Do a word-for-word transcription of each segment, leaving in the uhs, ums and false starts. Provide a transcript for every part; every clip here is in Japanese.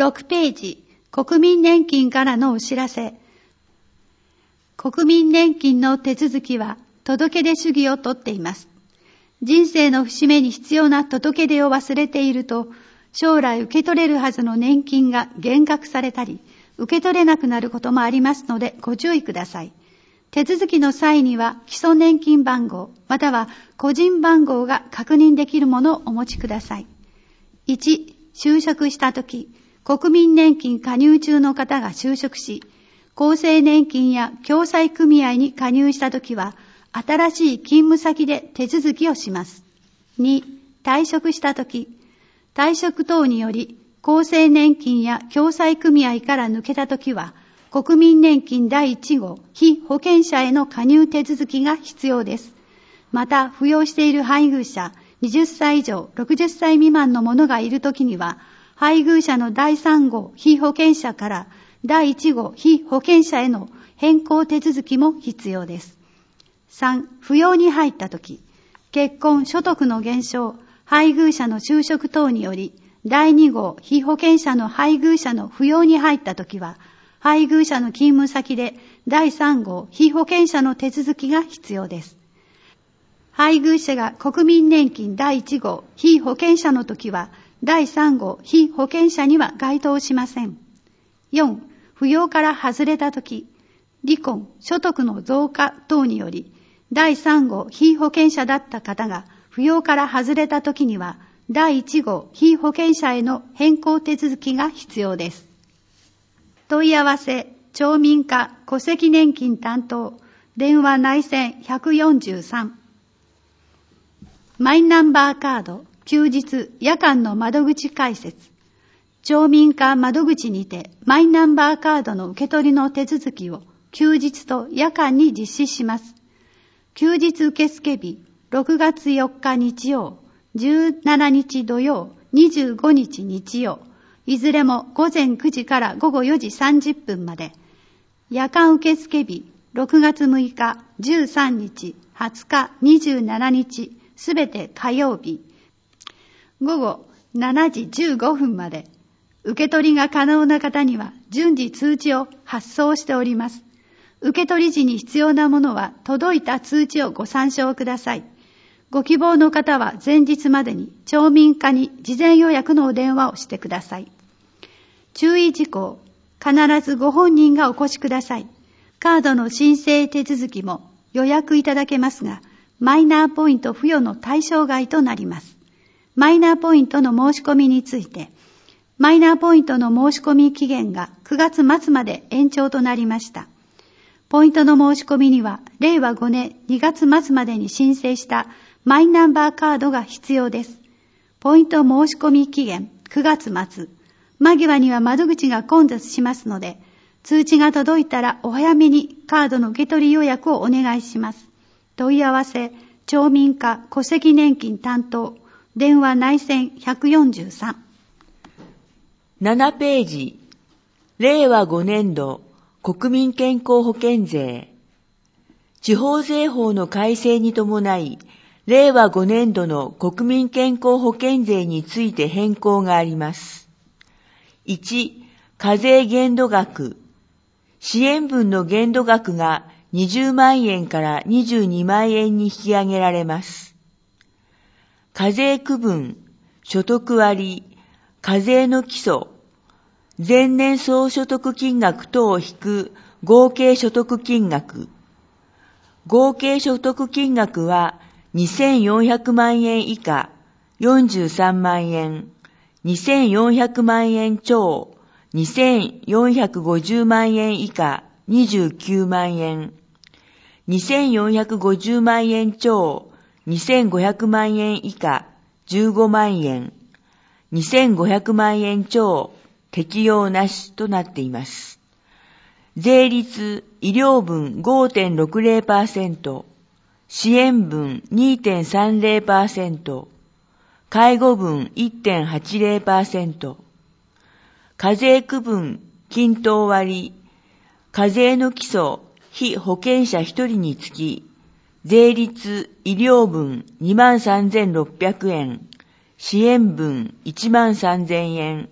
ろくページ、国民年金からのお知らせ。国民年金の手続きは届け出主義をとっています。人生の節目に必要な届け出を忘れていると、将来受け取れるはずの年金が減額されたり、受け取れなくなることもありますのでご注意ください。手続きの際には基礎年金番号または個人番号が確認できるものをお持ちください。いち、就職したとき、国民年金加入中の方が就職し、厚生年金や共済組合に加入したときは、新しい勤務先で手続きをします。に、退職したとき、退職等により厚生年金や共済組合から抜けたときは、国民年金だいいち号被保険者への加入手続きが必要です。また、扶養している配偶者、はたち以上ろくじゅっさい未満の者がいるときには、配偶者のだいさん号被保険者からだいいち号被保険者への変更手続きも必要です。さん、扶養に入ったとき、結婚、所得の減少、配偶者の就職等により、だいに号被保険者の配偶者の扶養に入ったときは、配偶者の勤務先でだいさん号被保険者の手続きが必要です。配偶者が国民年金だいいち号被保険者のときは、だいさん号被保険者には該当しません。よん、扶養から外れたとき、離婚、所得の増加等により、だいさん号被保険者だった方が扶養から外れたときには、だいいち号被保険者への変更手続きが必要です。問い合わせ、町民課戸籍年金担当、電話内線ひゃくよんじゅうさん。マイナンバーカード、休日、夜間の窓口開設。町民課窓口にて、マイナンバーカードの受け取りの手続きを休日と夜間に実施します。休日受付日、ろくがつよっか日曜、じゅうしちにち土曜、にじゅうごにち日曜、いずれもごぜんくじからごごよじさんじゅっぷんまで。夜間受付日、ろくがつむいか、じゅうさんにち、はつか、にじゅうしちにち、すべて火曜日。ごごしちじじゅうごふんまで。受け取りが可能な方には順次通知を発送しております。受け取り時に必要なものは届いた通知をご参照ください。ご希望の方は前日までに町民課に事前予約のお電話をしてください。注意事項、必ずご本人がお越しください。カードの申請手続きも予約いただけますが、マイナーポイント付与の対象外となります。マイナーポイントの申し込みについて、マイナーポイントの申し込み期限がくがつ末まで延長となりました。ポイントの申し込みには、れいわごねんにがつ末までに申請したマイナンバーカードが必要です。ポイント申し込み期限くがつ末。間際には窓口が混雑しますので、通知が届いたらお早めにカードの受け取り予約をお願いします。問い合わせ、町民課戸籍年金担当、電話内線ひゃくよんじゅうさん。 ななページ、れいわごねんど国民健康保険税。地方税法の改正に伴い、れいわごねんどの国民健康保険税について変更があります。いち、課税限度額。支援分の限度額がにじゅうまんえんからにじゅうにまんえんに引き上げられます。課税区分、所得割、課税の基礎、前年総所得金額等を引く合計所得金額。合計所得金額はにせんよんひゃくまんえん以下よんじゅうさんまんえん、にせんよんひゃくまんえん超にせんよんひゃくごじゅうまんえん以下にじゅうきゅうまんえん、にせんよんひゃくごじゅうまんえん超にせんごひゃくまんえん以下じゅうごまんえん、にせんごひゃくまんえん超適用なしとなっています。税率、医療分 ごてんろくぜろパーセント、支援分 にてんさんぜろパーセント、介護分 いってんはちぜろパーセント、課税区分、均等割、課税の基礎、被保険者ひとりにつき、税率、医療分 にまんさんぜんろっぴゃくえん、支援分いちまんさんぜんえん、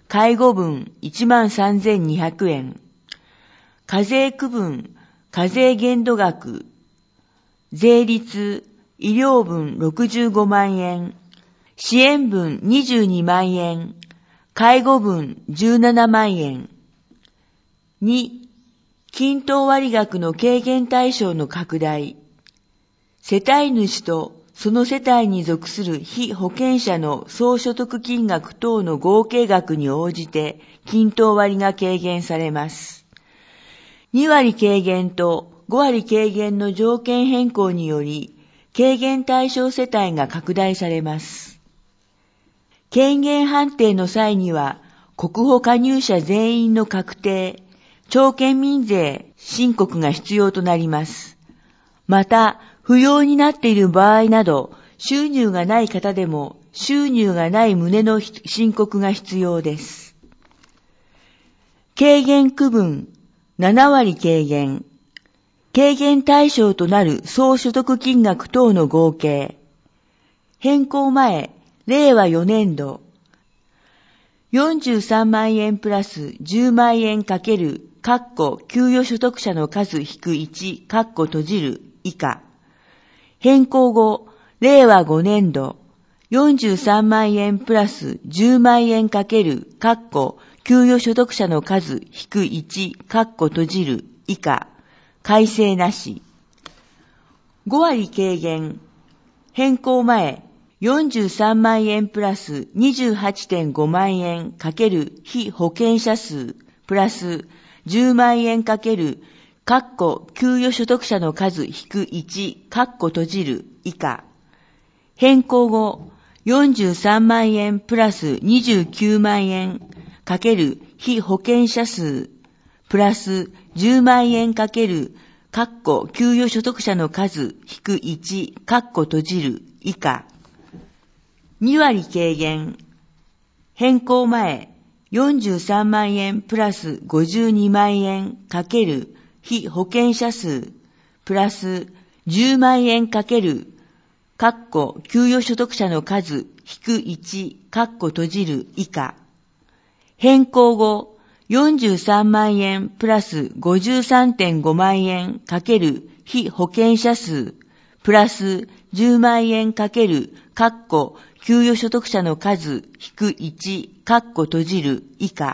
介護分いちまんさんぜんにひゃくえん、課税区分、課税限度額、税率、医療分ろくじゅうごまんえん、支援分にじゅうにまんえん、介護分じゅうななまんえん。に、均等割額の軽減対象の拡大。世帯主とその世帯に属する被保険者の総所得金額等の合計額に応じて均等割が軽減されます。にわり軽減とごわり軽減の条件変更により、軽減対象世帯が拡大されます。軽減判定の際には、国保加入者全員の確定、町県民税申告が必要となります。また、不要になっている場合など、収入がない方でも、収入がない旨の申告が必要です。軽減区分、ななわり軽減。軽減対象となる総所得金額等の合計。変更前、れいわよねんど。よんじゅうさんまんえんプラスじゅうまんえんかける、括弧給与所得者の数引くいち、括弧閉じる、以下。変更後、れいわごねんど。よんじゅうさんまんえんプラスじゅうまんえんかける、括弧給与所得者の数引くいち、括弧閉じる、以下。改正なし。ごわり軽減。変更前、よんじゅうさんまんえんプラス にじゅうはちてんごまんえんかける被保険者数プラスじゅうまんえんかける括弧給与所得者の数引くいち、括弧閉じる以下。変更後、よんじゅうさんまんえんプラスにじゅうきゅうまんえんかける被保険者数プラスじゅうまんえんかける括弧給与所得者の数引くいち、括弧閉じる以下。にわり軽減。変更前、よんじゅうさんまんえんプラスごじゅうにまんえんかける被保険者数プラスじゅうまんえんかける括弧給与所得者の数引くいち、括弧閉じる以下。変更後、よんじゅうさんまんえんプラス ごじゅうさんてんごまんえんかける被保険者数プラスじゅうまんえんかける括弧給与所得者の数引くいち、括弧閉じる以下。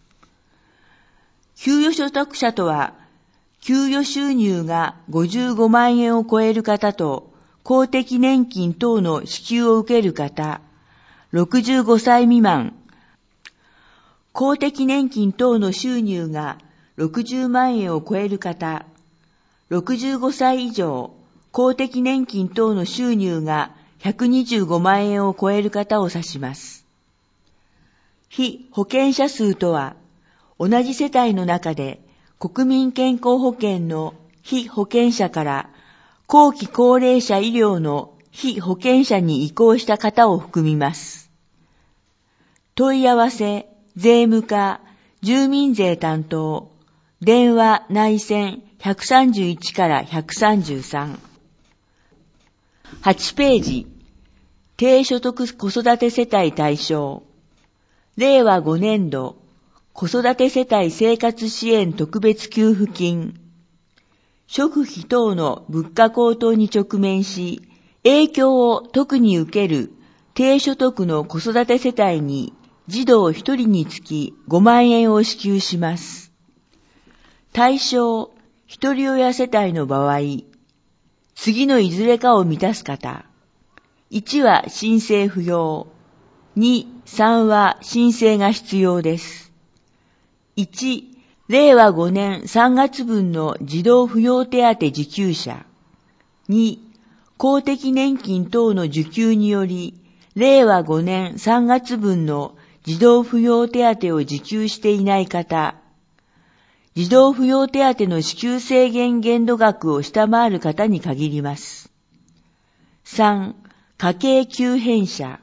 給与所得者とは、給与収入がごじゅうごまんえんを超える方と、公的年金等の支給を受ける方、ろくじゅうごさい未満、公的年金等の収入がろくじゅうまんえんを超える方、ろくじゅうごさい以上、公的年金等の収入がひゃくにじゅうごまんえんを超える方を指します。被保険者数とは、同じ世帯の中で国民健康保険の被保険者から後期高齢者医療の被保険者に移行した方を含みます。問い合わせ、税務課、住民税担当、電話内線ひゃくさんじゅういちからひゃくさんじゅうさん。はちページ、低所得子育て世帯対象。れいわごねんど、子育て世帯生活支援特別給付金。食費等の物価高騰に直面し、影響を特に受ける低所得の子育て世帯に児童ひとりにつきごまんえんを支給します。対象、ひとり親世帯の場合、次のいずれかを満たす方。いちは申請不要。に、さんは申請が必要です。いち、れいわごねんさんがつぶんの児童扶養手当受給者。に、公的年金等の受給により、れいわごねんさんがつぶんの児童扶養手当を受給していない方。児童扶養手当の支給制限限度額を下回る方に限ります。さん、家計急変者。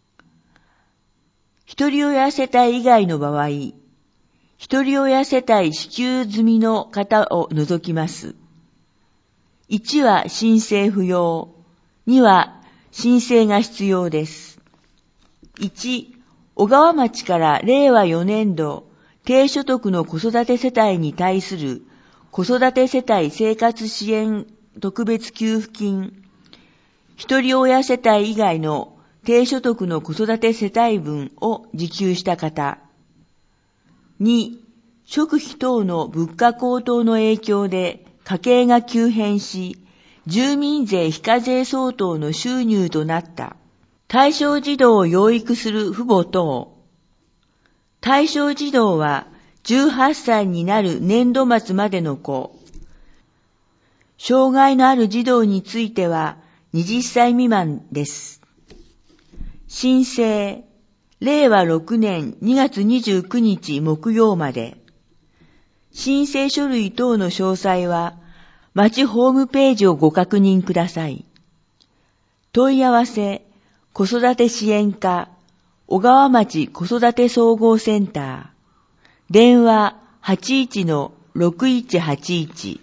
一人親世帯以外の場合、一人親世帯支給済みの方を除きます。いちは申請不要。には申請が必要です。いち、 小川町かられいわよねんど低所得の子育て世帯に対する子育て世帯生活支援特別給付金、一人親世帯以外の低所得の子育て世帯分を受給した方。に、食費等の物価高騰の影響で家計が急変し、住民税非課税相当の収入となった対象児童を養育する父母等。対象児童はじゅうはっさいになる年度末までの子。障害のある児童についてははたち未満です。申請、れいわろくねんにがつにじゅうくにち木曜まで。申請書類等の詳細は、町ホームページをご確認ください。問い合わせ、子育て支援課、小川町子育て総合センター。電話 はちいちのろくいちはちいち。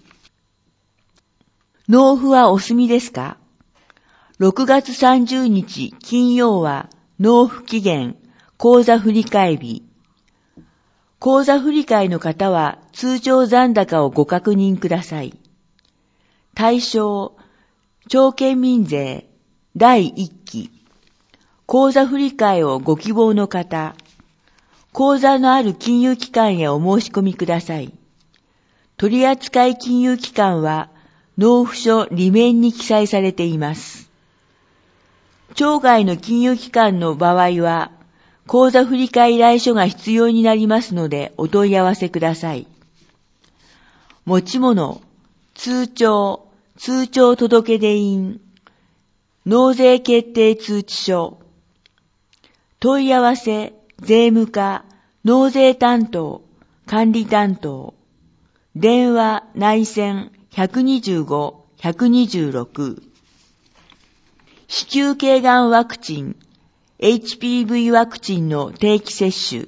納付はお済みですか？ろくがつさんじゅうにち金曜は納付期限、口座振替日。口座振替の方は通帳残高をご確認ください。対象、町県民税だいいっき。口座振替をご希望の方、口座のある金融機関へお申し込みください。取扱金融機関は納付書裏面に記載されています。町外の金融機関の場合は、口座振替依頼書が必要になりますのでお問い合わせください。持ち物、通帳、通帳届出印、納税決定通知書、問い合わせ、税務課、納税担当、管理担当、電話、内線いちにご、いちにろく。子宮頸がんワクチン、エイチピーブイ ワクチンの定期接種。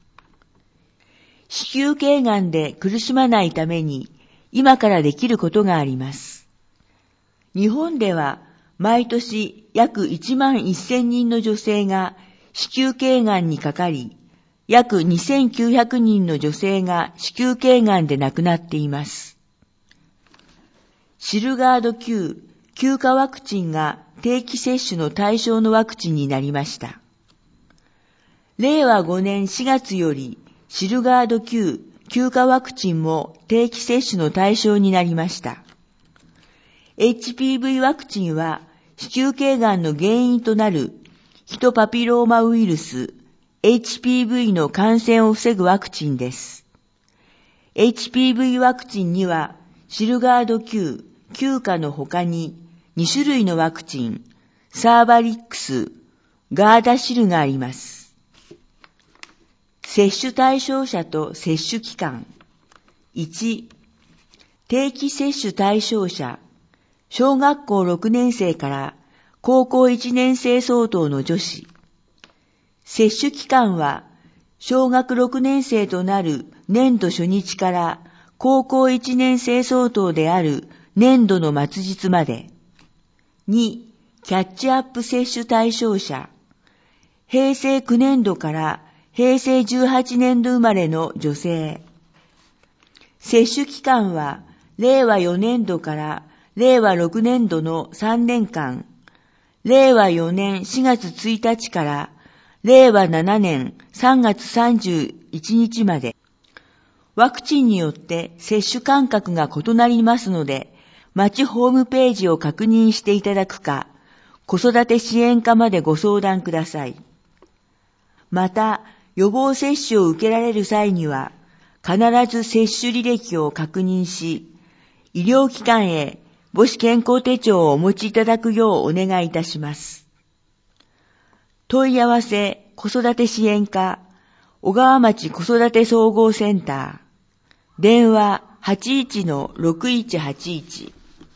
子宮頸がんで苦しまないために、今からできることがあります。日本では毎年約いちまんせんにんの女性が子宮頸がんにかかり、約にせんきゅうひゃくにんの女性が子宮頸がんで亡くなっています。シルガードきゅう休暇ワクチンが定期接種の対象のワクチンになりました。れいわごねんしがつよりシルガードきゅう休暇ワクチンも定期接種の対象になりました。エイチピーブイ ワクチンは子宮頸がんの原因となるヒトパピローマウイルス エイチピーブイ の感染を防ぐワクチンです。エイチピーブイ ワクチンにはシルガードきゅう休暇の他ににしゅるいのワクチン、サーバリックス、ガーダシルがあります。接種対象者と接種期間。いち、定期接種対象者、小学校ろくねんせいから高校いちねんせい相当の女子。接種期間は、小学ろくねんせいとなる年度初日から高校いちねんせい相当である年度の末日まで。に、キャッチアップ接種対象者。へいせいきゅうねんどからへいせいじゅうはちねんど生まれの女性。接種期間は、れいわよねんどかられいわろくねんどのさんねんかん、れいわよねんしがつついたちかられいわななねんさんがつさんじゅういちにちまで。ワクチンによって接種間隔が異なりますので、町ホームページを確認していただくか、子育て支援課までご相談ください。また、予防接種を受けられる際には、必ず接種履歴を確認し、医療機関へ母子健康手帳をお持ちいただくようお願いいたします。問い合わせ子育て支援課、小川町子育て総合センター、電話 はちいちのろくいちはちいち。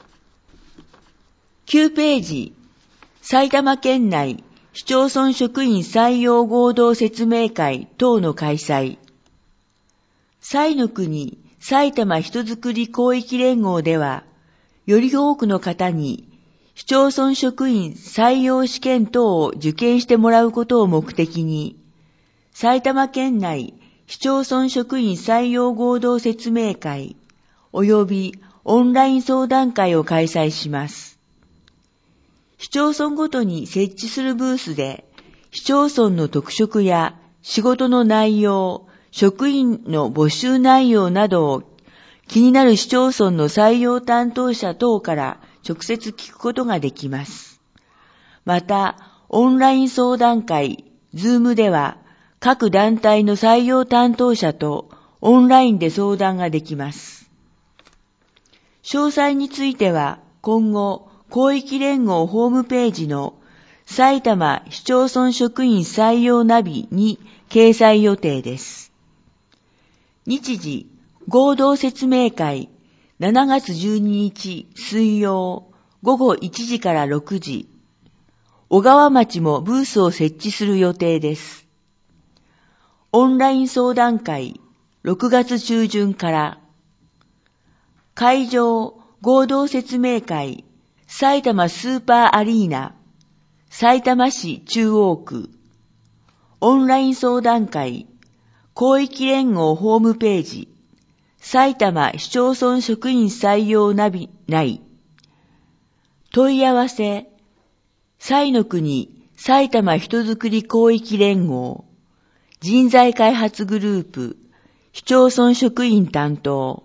きゅうページ、埼玉県内市町村職員採用合同説明会等の開催。彩の国埼玉人づくり広域連合では、より多くの方に市町村職員採用試験等を受験してもらうことを目的に、 埼玉県内市町村職員採用合同説明会及びオンライン相談会を開催します。市町村ごとに設置するブースで市町村の特色や仕事の内容、職員の募集内容などを気になる市町村の採用担当者等から直接聞くことができます。また、オンライン相談会、ズームでは各団体の採用担当者とオンラインで相談ができます。詳細については今後、広域連合ホームページの埼玉市町村職員採用ナビに掲載予定です。日時、合同説明会しちがつじゅうににち水曜ごごいちじからろくじ、小川町もブースを設置する予定です。オンライン相談会ろくがつちゅうじゅんから、会場合同説明会埼玉スーパーアリーナさいたま市中央区、オンライン相談会広域連合ホームページ埼玉市町村職員採用ナビ内、問い合わせ彩の国埼玉人づくり広域連合人材開発グループ市町村職員担当、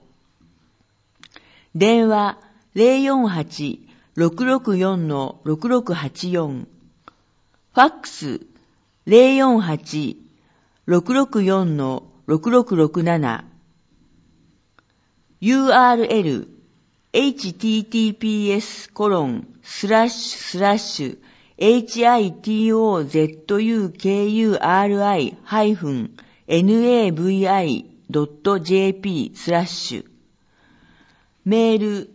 電話 ゼロよんはち ろくろくよん ろくろくはちよん、ファックス ゼロよんはち ろくろくよん ろくろくろくなな、ユーアールエル エイチティーティーピーエス コロン スラッシュスラッシュ エイチアイティーオーゼットユーケーユーアールアイ ハイフン エヌエーブイアイ ドット ジェーピー スラッシュ、メール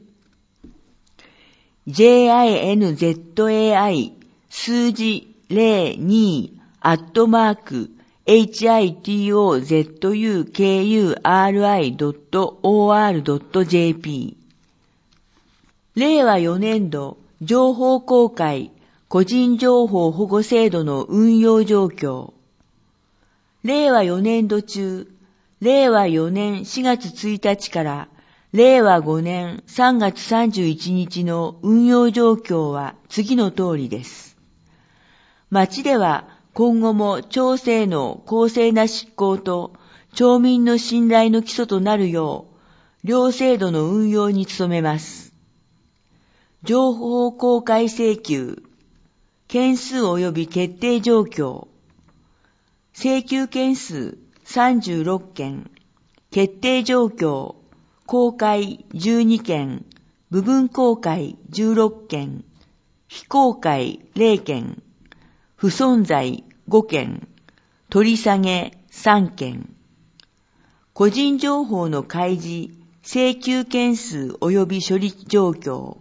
ジェーアイエヌゼットエーアイ 数字ゼロにアットマーク エイチアイティーオーゼットユーケーユーアールアイ ドット オーアール ドット ジェーピー。れいわよねんど情報公開個人情報保護制度の運用状況。れいわよねんど中、れいわよねんしがつついたちかられいわごねんさんがつさんじゅういちにちの運用状況は次の通りです。町では今後も町政の公正な執行と町民の信頼の基礎となるよう、両制度の運用に努めます。情報公開請求、件数及び決定状況、請求件数さんじゅうろっけん、決定状況、公開じゅうにけん、部分公開じゅうろっけん、非公開ゼロけん、不存在ごけん、取り下げさんけん、個人情報の開示、請求件数及び処理状況、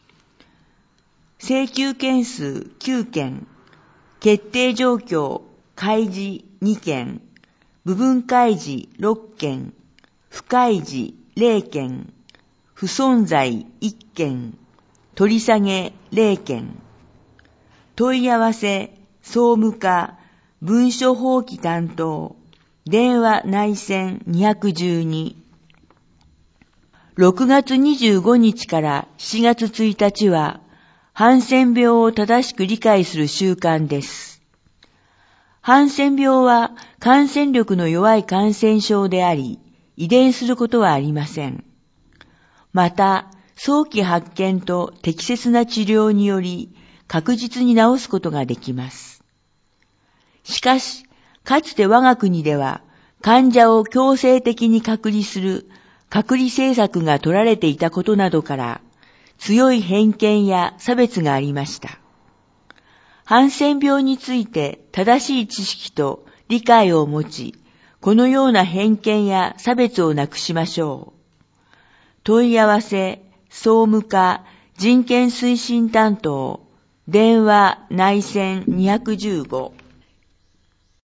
請求件数きゅうけん、決定状況、開示にけん、部分開示ろっけん、不開示ゼロけん、不存在いっけん、取り下げゼロけん、問い合わせ、総務課、文書法規担当、電話内線にひゃくじゅうに。ろくがつにじゅうごにちからしがつついたちは、ハンセン病を正しく理解する習慣です。ハンセン病は感染力の弱い感染症であり、遺伝することはありません。また、早期発見と適切な治療により、確実に治すことができます。しかし、かつて我が国では、患者を強制的に隔離する隔離政策が取られていたことなどから、強い偏見や差別がありました。ハンセン病について正しい知識と理解を持ち、このような偏見や差別をなくしましょう。問い合わせ、総務課、人権推進担当、電話内線にひゃくじゅうご。